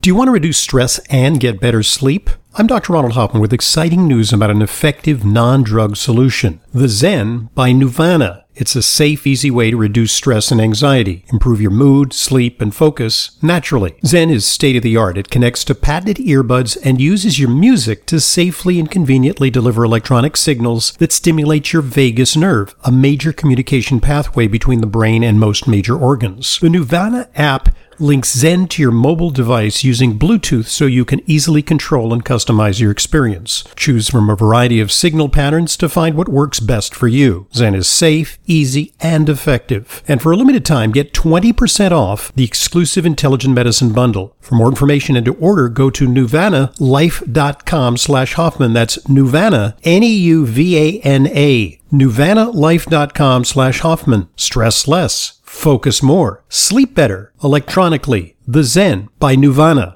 Do you want to reduce stress and get better sleep? I'm Dr. Ronald Hoffman with exciting news about an effective non-drug solution, the Zen by Nuvana. It's a safe, easy way to reduce stress and anxiety, improve your mood, sleep, and focus naturally. Zen is state-of-the-art. It connects to patented earbuds and uses your music to safely and conveniently deliver electronic signals that stimulate your vagus nerve, a major communication pathway between the brain and most major organs. The Nuvana app links Zen to your mobile device using Bluetooth so you can easily control and customize your experience. Choose from a variety of signal patterns to find what works best for you. Zen is safe, easy, and effective. And for a limited time, get 20% off the exclusive Intelligent Medicine Bundle. For more information and to order, go to nuvanalife.com/Hoffman. That's Nuvana, N-E-U-V-A-N-A. nuvanalife.com/Hoffman. Stress less. Focus more. Sleep better. Electronically. The Zen by Nuvana.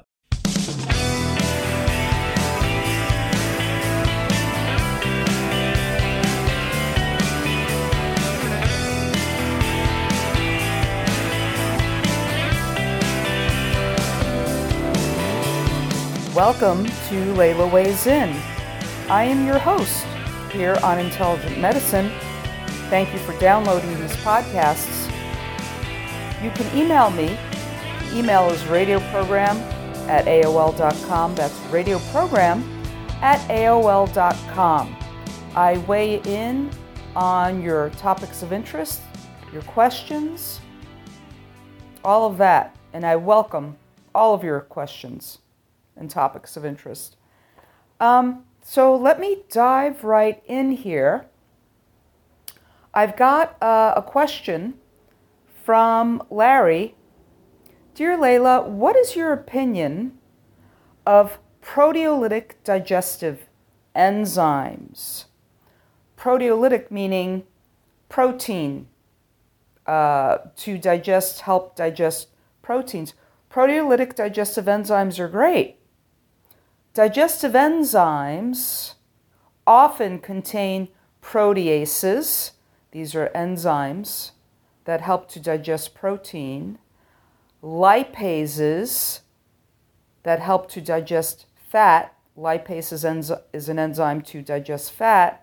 Welcome to Layla Weighs In. I am your host here on Intelligent Medicine. Thank you for downloading these podcasts. You can email me. The email is radioprogram@aol.com. That's radioprogram@aol.com. I weigh in on your topics of interest, your questions, all of that. And I welcome all of your questions and topics of interest. So let me dive right in here. I've got a question from Larry. Dear Layla, what is your opinion of proteolytic digestive enzymes? Proteolytic meaning protein, to help digest proteins. Proteolytic digestive enzymes are great. Digestive enzymes often contain proteases. These are enzymes that help to digest protein, lipases that help to digest fat. Lipase is an enzyme to digest fat,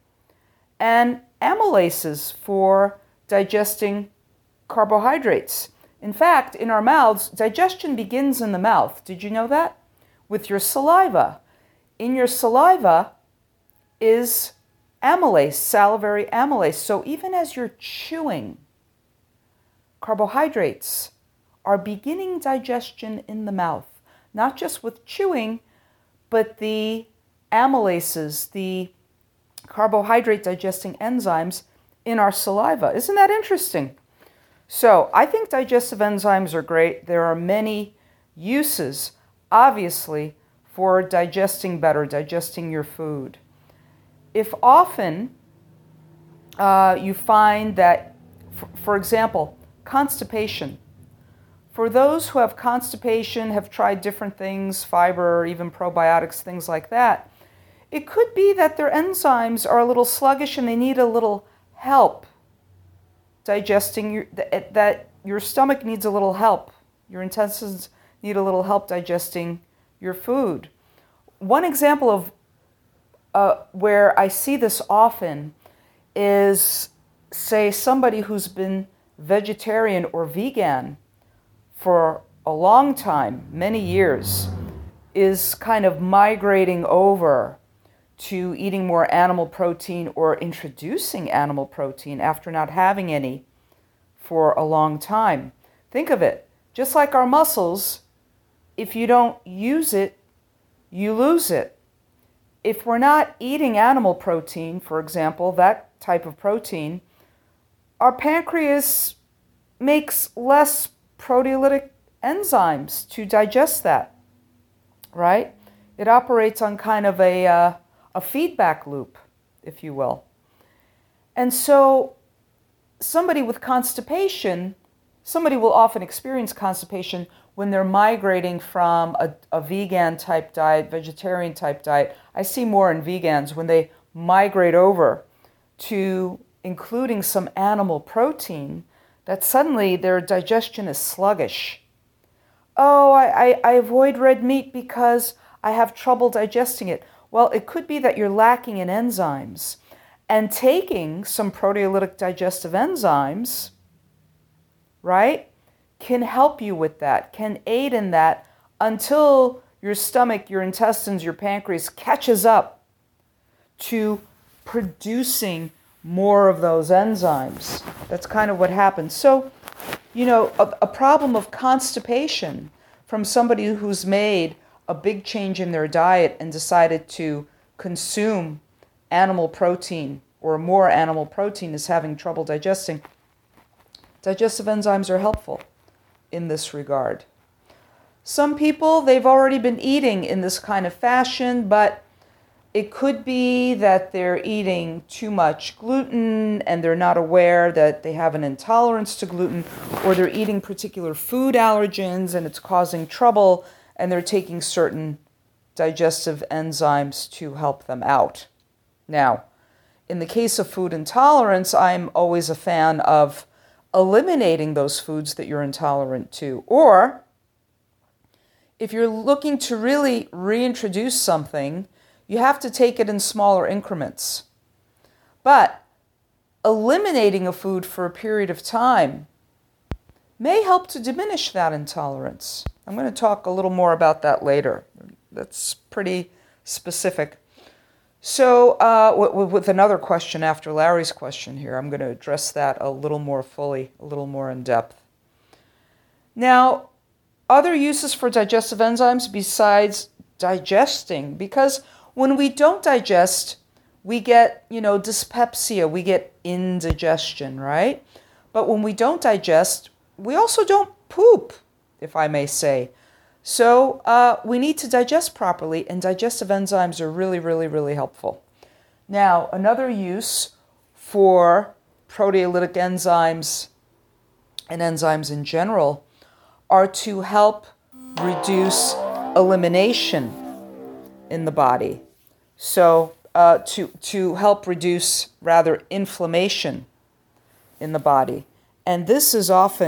and amylases for digesting carbohydrates. In fact, in our mouths, digestion begins in the mouth. Did you know that? With your saliva. In your saliva is amylase, salivary amylase. So even as you're chewing, carbohydrates are beginning digestion in the mouth, not just with chewing, but the amylases, the carbohydrate digesting enzymes in our saliva. Isn't that interesting? So I think digestive enzymes are great. There are many uses, obviously, for digesting better, digesting your food. If often you find that, for example, constipation. For those who have constipation, have tried different things, fiber, even probiotics, things like that, it could be that their enzymes are a little sluggish and they need a little help digesting, that your stomach needs a little help. Your intestines need a little help digesting your food. One example of where I see this often is, say, somebody who's been vegetarian or vegan for a long time, many years, is kind of migrating over to eating more animal protein or introducing animal protein after not having any for a long time. Think of it, just like our muscles, if you don't use it, you lose it. If we're not eating animal protein, for example, that type of protein, our pancreas makes less proteolytic enzymes to digest that, right? It operates on kind of a feedback loop, if you will. And so somebody with constipation, somebody will often experience constipation when they're migrating from a vegan type diet, vegetarian type diet. I see more in vegans when they migrate over to including some animal protein, that suddenly their digestion is sluggish. oh, I avoid red meat because I have trouble digesting it. Well, it could be that you're lacking in enzymes. And taking some proteolytic digestive enzymes, right, can help you with that, can aid in that until your stomach, your intestines, your pancreas catches up to producing more of those enzymes. That's kind of what happens. So, a problem of constipation from somebody who's made a big change in their diet and decided to consume animal protein or more animal protein is having trouble digesting. Digestive enzymes are helpful in this regard. Some people, they've already been eating in this kind of fashion, but it could be that they're eating too much gluten and they're not aware that they have an intolerance to gluten, or they're eating particular food allergens and it's causing trouble, and they're taking certain digestive enzymes to help them out. Now, in the case of food intolerance, I'm always a fan of eliminating those foods that you're intolerant to. Or if you're looking to really reintroduce something, you have to take it in smaller increments. But eliminating a food for a period of time may help to diminish that intolerance. I'm going to talk a little more about that later. That's pretty specific. So with another question after Larry's question here, I'm going to address that a little more fully, a little more in depth. Now, other uses for digestive enzymes besides digesting, because when we don't digest, we get, dyspepsia, we get indigestion, right? But when we don't digest, we also don't poop, if I may say. So we need to digest properly, and digestive enzymes are really, really, really helpful. Now, another use for proteolytic enzymes and enzymes in general are to help reduce elimination in the body. So to help reduce, rather, inflammation in the body. And this is often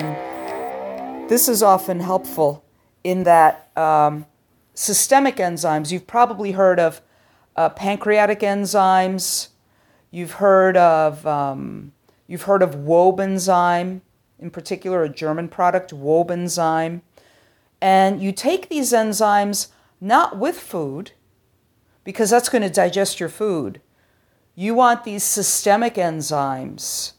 helpful in that systemic enzymes. You've probably heard of pancreatic enzymes. You've heard of Wobenzyme, in particular, a German product, Wobenzyme. And you take these enzymes not with food, because that's going to digest your food. You want these systemic enzymes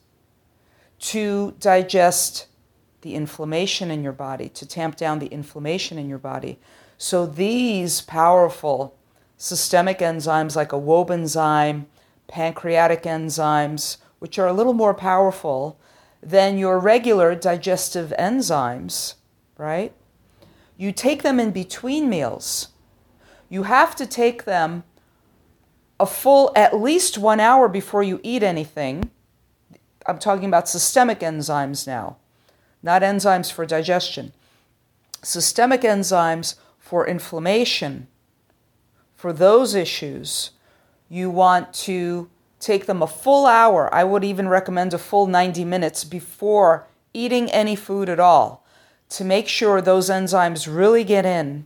to digest the inflammation in your body, to tamp down the inflammation in your body. So these powerful systemic enzymes like a Wobenzyme, pancreatic enzymes, which are a little more powerful than your regular digestive enzymes, right? You take them in between meals. You have to take them a full at least 1 hour before you eat anything. I'm talking about systemic enzymes now, not enzymes for digestion. Systemic enzymes for inflammation, for those issues, you want to take them a full hour. I would even recommend a full 90 minutes before eating any food at all, to make sure those enzymes really get in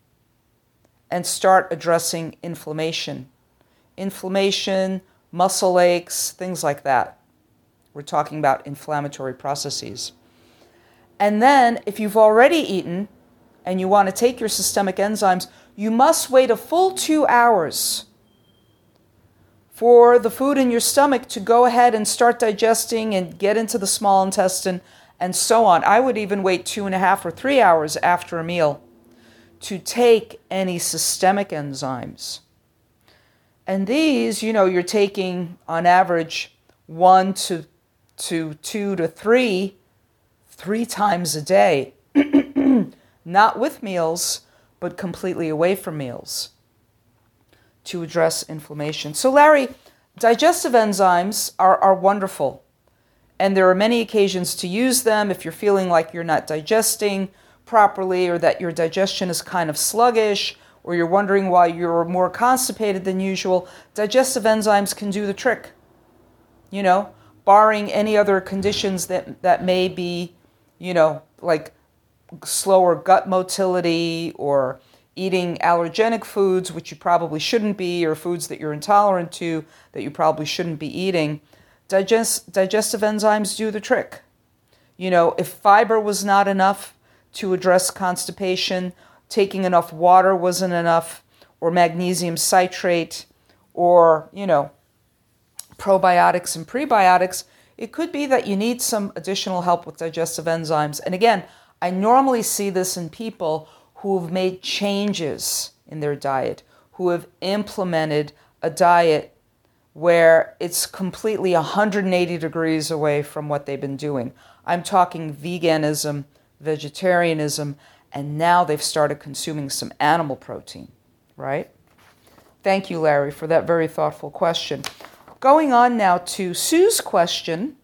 and start addressing inflammation. Inflammation, muscle aches, things like that. We're talking about inflammatory processes. And then, if you've already eaten and you want to take your systemic enzymes, you must wait a full 2 hours for the food in your stomach to go ahead and start digesting and get into the small intestine and so on. I would even wait 2.5 or 3 hours after a meal to take any systemic enzymes. And these, you're taking on average 1 to 2 to 3 times a day, not with meals, but completely away from meals to address inflammation. So Larry, digestive enzymes are wonderful. And there are many occasions to use them if you're feeling like you're not digesting properly, or that your digestion is kind of sluggish, or you're wondering why you're more constipated than usual. Digestive enzymes can do the trick, barring any other conditions that may be, like slower gut motility, or eating allergenic foods, which you probably shouldn't be, or foods that you're intolerant to that you probably shouldn't be eating, digestive enzymes do the trick. If fiber was not enough to address constipation, taking enough water wasn't enough, or magnesium citrate, or, probiotics and prebiotics, it could be that you need some additional help with digestive enzymes. And again, I normally see this in people who have made changes in their diet, who have implemented a diet where it's completely 180 degrees away from what they've been doing. I'm talking veganism, vegetarianism, and now they've started consuming some animal protein, right? Thank you, Larry, for that very thoughtful question. Going on now to Sue's question.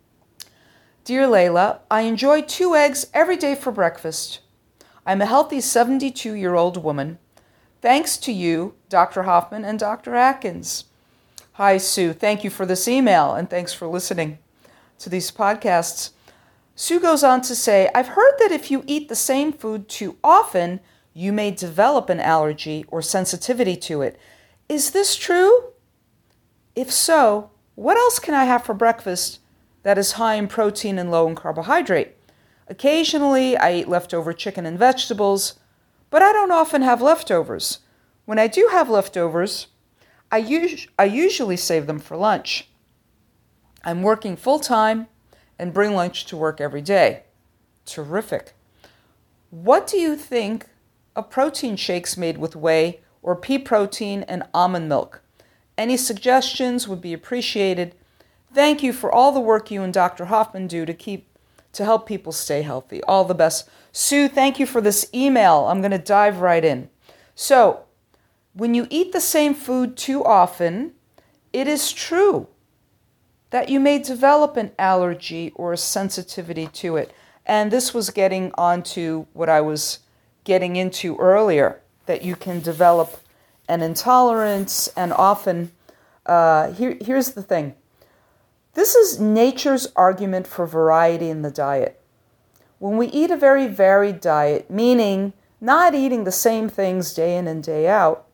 Dear Layla, I enjoy 2 eggs every day for breakfast. I'm a healthy 72-year-old woman. Thanks to you, Dr. Hoffman and Dr. Atkins. Hi, Sue. Thank you for this email, and thanks for listening to these podcasts. Sue goes on to say, I've heard that if you eat the same food too often, you may develop an allergy or sensitivity to it. Is this true? If so, what else can I have for breakfast that is high in protein and low in carbohydrate? Occasionally, I eat leftover chicken and vegetables, but I don't often have leftovers. When I do have leftovers, I usually save them for lunch. I'm working full-time and bring lunch to work every day. Terrific. What do you think of protein shakes made with whey or pea protein and almond milk? Any suggestions would be appreciated. Thank you for all the work you and Dr. Hoffman do to help people stay healthy. All the best. Sue, thank you for this email. I'm going to dive right in. So, when you eat the same food too often, it is true that you may develop an allergy or a sensitivity to it. And this was getting onto what I was getting into earlier, that you can develop an intolerance, and often, here's the thing. This is nature's argument for variety in the diet. When we eat a very varied diet, meaning not eating the same things day in and day out,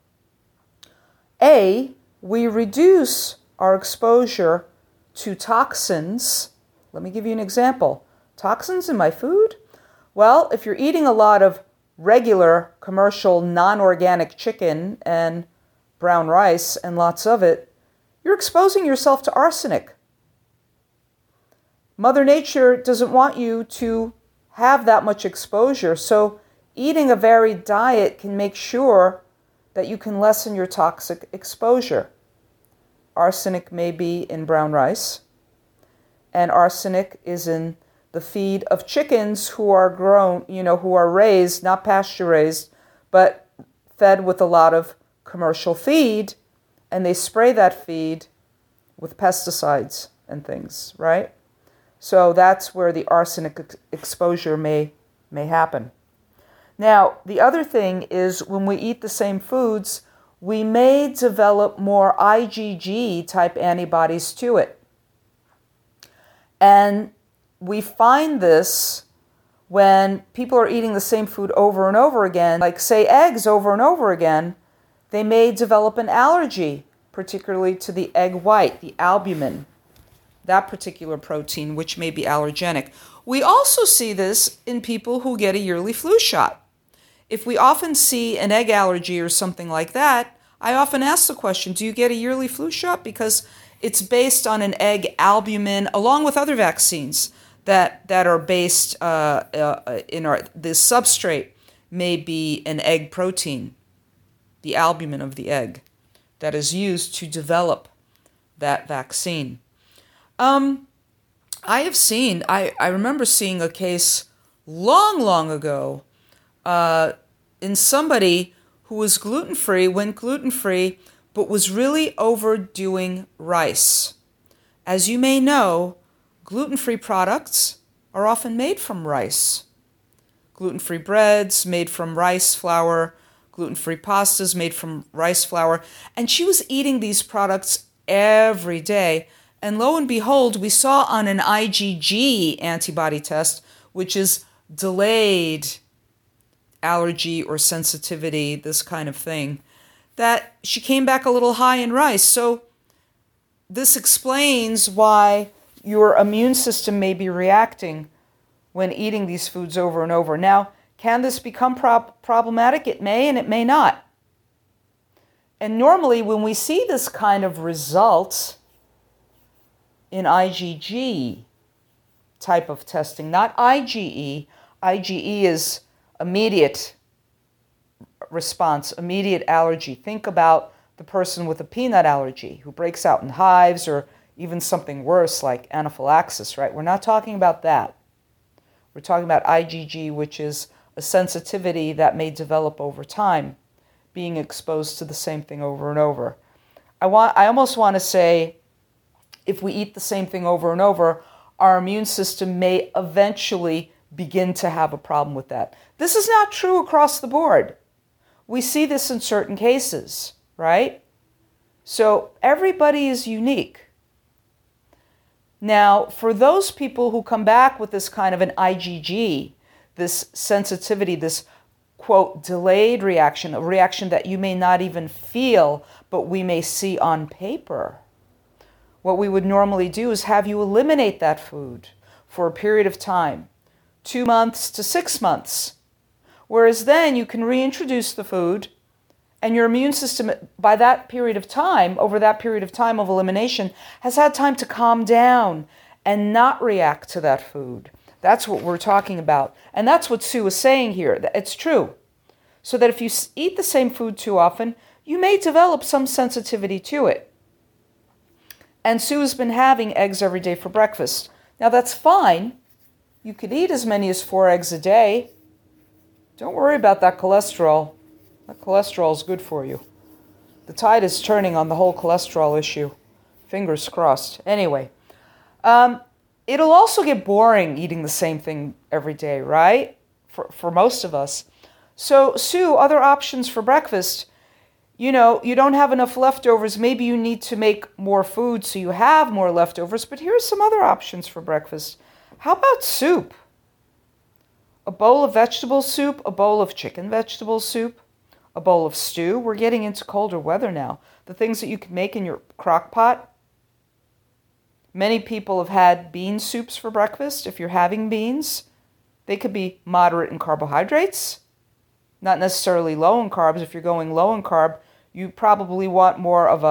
we reduce our exposure to toxins. Let me give you an example. Toxins in my food? Well, if you're eating a lot of regular, commercial, non-organic chicken and brown rice and lots of it, you're exposing yourself to arsenic. Mother Nature doesn't want you to have that much exposure, so eating a varied diet can make sure that you can lessen your toxic exposure. Arsenic may be in brown rice, and arsenic is in the feed of chickens who are grown, who are raised, not pasture raised, but fed with a lot of commercial feed, and they spray that feed with pesticides and things, right? So that's where the arsenic exposure may happen. Now, the other thing is when we eat the same foods, we may develop more IgG type antibodies to it. And we find this when people are eating the same food over and over again, like say eggs over and over again, they may develop an allergy, particularly to the egg white, the albumin, that particular protein, which may be allergenic. We also see this in people who get a yearly flu shot. If we often see an egg allergy or something like that, I often ask the question, do you get a yearly flu shot? Because it's based on an egg albumin, along with other vaccines that are based the substrate may be an egg protein, the albumin of the egg, that is used to develop that vaccine. I remember seeing a case long ago in somebody who was went gluten-free, but was really overdoing rice. As you may know, gluten-free products are often made from rice. Gluten-free breads made from rice flour, gluten-free pastas made from rice flour, and she was eating these products every day. And lo and behold, we saw on an IgG antibody test, which is delayed allergy or sensitivity, this kind of thing, that she came back a little high in rice. So this explains why your immune system may be reacting when eating these foods over and over. Now, can this become problematic? It may and it may not. And normally when we see this kind of result in IgG type of testing, not IgE. IgE is immediate response, immediate allergy. Think about the person with a peanut allergy who breaks out in hives, or even something worse like anaphylaxis, right? We're not talking about that. We're talking about IgG, which is a sensitivity that may develop over time, being exposed to the same thing over and over. I almost want to say, if we eat the same thing over and over, our immune system may eventually begin to have a problem with that. This is not true across the board. We see this in certain cases, right? So everybody is unique. Now, for those people who come back with this kind of an IgG, this sensitivity, this, quote, delayed reaction, a reaction that you may not even feel, but we may see on paper, what we would normally do is have you eliminate that food for a period of time, 2 months to 6 months. Whereas then you can reintroduce the food, and your immune system, by that period of time, over that period of time of elimination, has had time to calm down and not react to that food. That's what we're talking about. And that's what Sue is saying here. It's true. So that if you eat the same food too often, you may develop some sensitivity to it. And Sue has been having eggs every day for breakfast. Now that's fine. You could eat as many as 4 eggs a day. Don't worry about that cholesterol. That cholesterol is good for you. The tide is turning on the whole cholesterol issue. Fingers crossed. Anyway, it'll also get boring eating the same thing every day, right? For most of us. So, Sue, other options for breakfast. You know, you don't have enough leftovers. Maybe you need to make more food so you have more leftovers. But here's some other options for breakfast. How about soup? A bowl of vegetable soup, a bowl of chicken vegetable soup, a bowl of stew. We're getting into colder weather now. The things that you can make in your crock pot. Many people have had bean soups for breakfast. If you're having beans, they could be moderate in carbohydrates, not necessarily low in carbs. If you're going low in carb, you probably want more of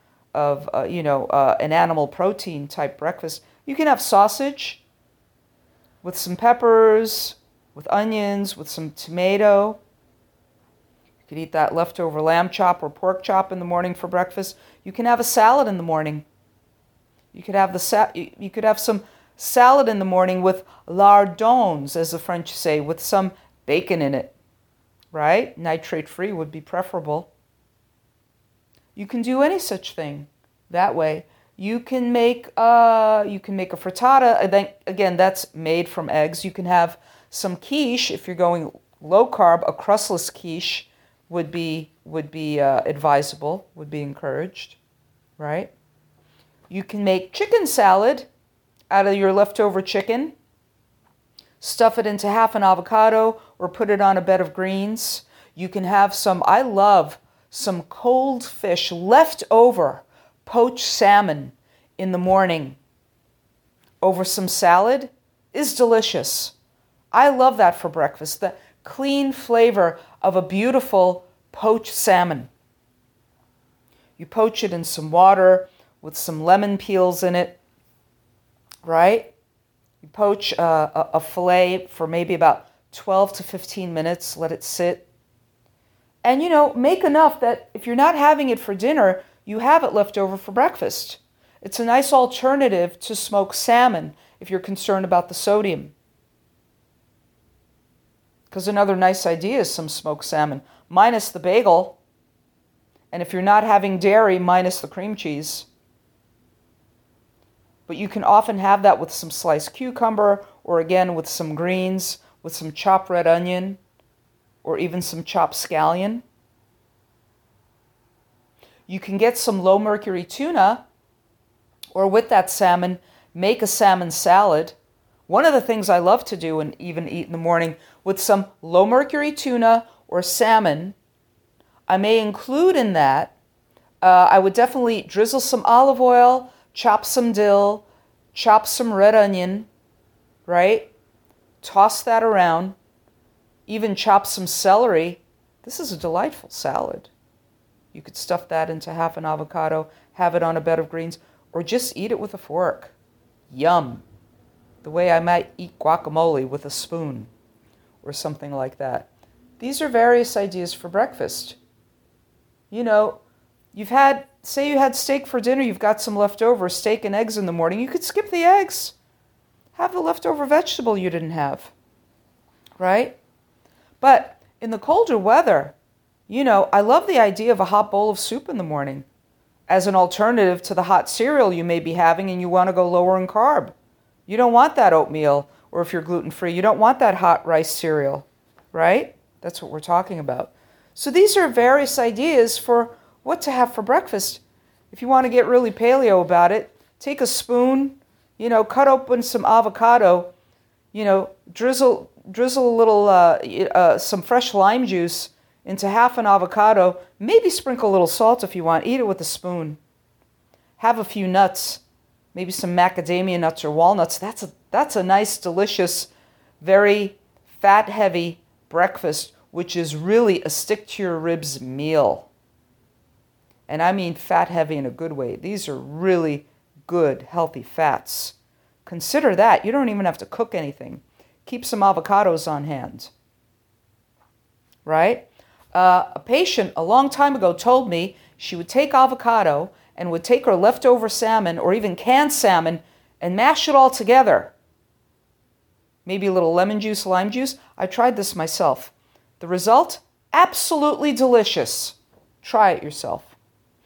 an animal protein type breakfast. You can have sausage with some peppers, with onions, with some tomato. You could eat that leftover lamb chop or pork chop in the morning for breakfast. You can have a salad in the morning. You could have some salad in the morning with lardons, as the French say, with some bacon in it, right? Nitrate-free would be preferable. You can do any such thing that way. You can make a frittata. I think, again, that's made from eggs. You can have some quiche if you're going low carb. A crustless quiche would be advisable, would be encouraged, right? You can make chicken salad out of your leftover chicken, stuff it into half an avocado, or put it on a bed of greens. You can have I love some cold fish, leftover poached salmon in the morning over some salad is delicious. I love that for breakfast, the clean flavor of a beautiful poached salmon. You poach it in some water with some lemon peels in it, right? You poach a fillet for maybe about 12 to 15 minutes, let it sit. And, make enough that if you're not having it for dinner, you have it left over for breakfast. It's a nice alternative to smoked salmon if you're concerned about the sodium. Because another nice idea is some smoked salmon, minus the bagel. And if you're not having dairy, minus the cream cheese. But you can often have that with some sliced cucumber, or again with some greens, with some chopped red onion, or even some chopped scallion. You can get some low mercury tuna, or with that salmon, make a salmon salad, One of the things I love to do and even eat in the morning with some low mercury tuna or salmon, I may include in that, I would definitely drizzle some olive oil, chop some dill, chop some red onion, right? Toss that around, even chop some celery. This is a delightful salad. You could stuff that into half an avocado, have it on a bed of greens, or just eat it with a fork. Yum. The way I might eat guacamole with a spoon or something like that. These are various ideas for breakfast. You know, say you had steak for dinner, you've got some leftover steak and eggs in the morning, you could skip the eggs. Have the leftover vegetable you didn't have, right? But in the colder weather, I love the idea of a hot bowl of soup in the morning as an alternative to the hot cereal you may be having and you want to go lower in carb. You don't want that oatmeal, or if you're gluten-free, you don't want that hot rice cereal, right? That's what we're talking about. So these are various ideas for what to have for breakfast. If you want to get really paleo about it, take a spoon, cut open some avocado, drizzle a little, some fresh lime juice into half an avocado, maybe sprinkle a little salt if you want, eat it with a spoon. Have a few nuts, maybe some macadamia nuts or walnuts. That's a nice, delicious, very fat-heavy breakfast, which is really a stick-to-your-ribs meal. And I mean fat-heavy in a good way. These are really good, healthy fats. Consider that. You don't even have to cook anything. Keep some avocados on hand. Right? A patient a long time ago told me she would take avocado and would take her leftover salmon or even canned salmon and mash it all together. Maybe a little lemon juice, lime juice. I tried this myself. The result? Absolutely delicious. Try it yourself.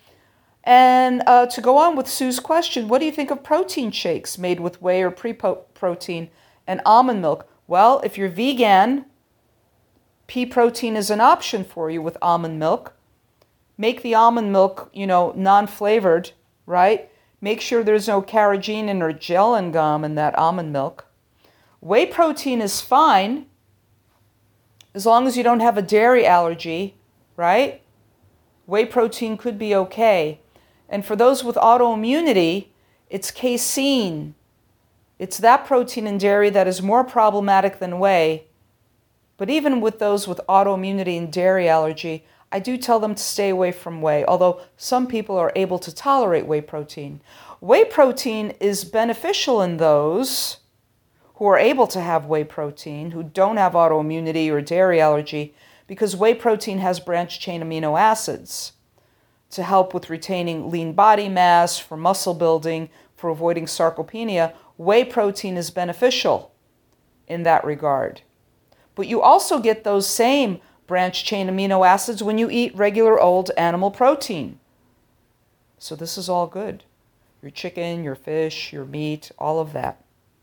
And to go on with Sue's question, what do you think of protein shakes made with whey or pre-protein and almond milk? Well, if you're vegan, pea protein is an option for you with almond milk. Make the almond milk, non-flavored, right? Make sure there's no carrageenan or gellan gum in that almond milk. Whey protein is fine as long as you don't have a dairy allergy, right? Whey protein could be okay. And for those with autoimmunity, it's casein. It's that protein in dairy that is more problematic than whey. But even with those with autoimmunity and dairy allergy, I do tell them to stay away from whey, although some people are able to tolerate whey protein. Whey protein is beneficial in those who are able to have whey protein, who don't have autoimmunity or dairy allergy, because whey protein has branched-chain amino acids to help with retaining lean body mass, for muscle building, for avoiding sarcopenia. Whey protein is beneficial in that regard. But you also get those same branched-chain amino acids when you eat regular old animal protein. So this is all good. Your chicken, your fish, your meat, all of that.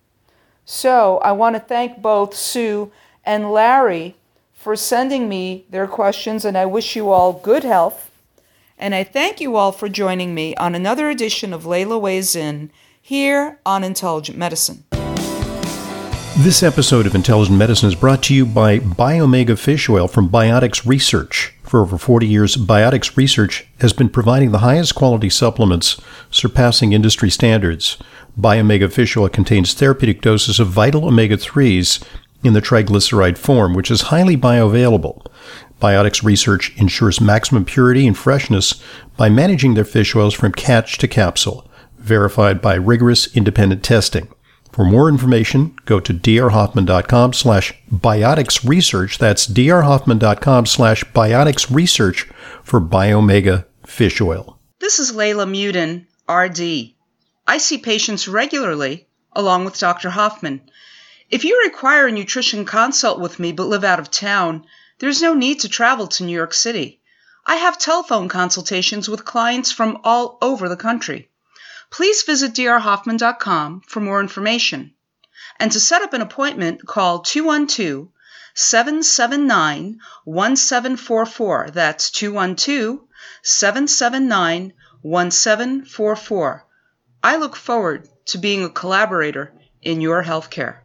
So I want to thank both Sue and Larry for sending me their questions, and I wish you all good health. And I thank you all for joining me on another edition of Layla Weighs In here on Intelligent Medicine. This episode of Intelligent Medicine is brought to you by Biomega Fish Oil from Biotics Research. For over 40 years, Biotics Research has been providing the highest quality supplements, surpassing industry standards. Biomega Fish Oil contains therapeutic doses of vital omega-3s in the triglyceride form, which is highly bioavailable. Biotics Research ensures maximum purity and freshness by managing their fish oils from catch to capsule, verified by rigorous independent testing. For more information, go to drhoffman.com/bioticsresearch. That's drhoffman.com/bioticsresearch for Biomega Fish Oil. This is Layla Muden, RD. I see patients regularly, along with Dr. Hoffman. If you require a nutrition consult with me but live out of town, there's no need to travel to New York City. I have telephone consultations with clients from all over the country. Please visit drhoffman.com for more information. And to set up an appointment, call 212-779-1744. That's 212-779-1744. I look forward to being a collaborator in your healthcare.